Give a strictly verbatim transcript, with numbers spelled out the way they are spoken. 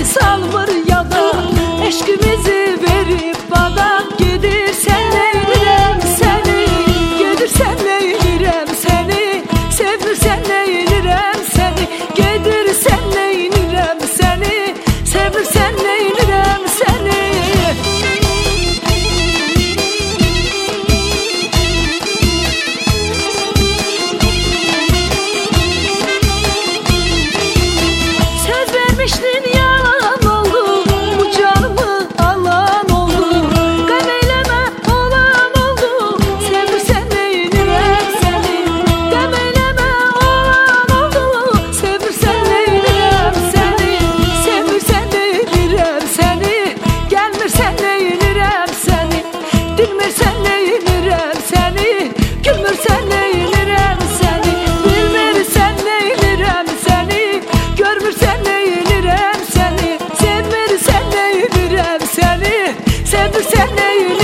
seni salmır ya da eşkimizi verip bana gidirsen neyirem seni, gidirsen neyirem seni, sevirsen neyirem seni, gidirsen neyirem seni, sevirsen neyirem seni. Söz vermiştin yalan oldu, bu canımı alan oldu. Gam eyleme olan oldu, sevirsen neyirem seni. Gam eyleme olan oldu, sevirsen neyirem seni. Sevirsen neyirem seni, gelmirsen neyirem seni. Dilmirsen neyirem seni, gülmürsen neyirem seni. Bilmirsen neyirem seni, görmürsen neyirem seni. Sevmirsen neyirem seni, sevirsen neyirem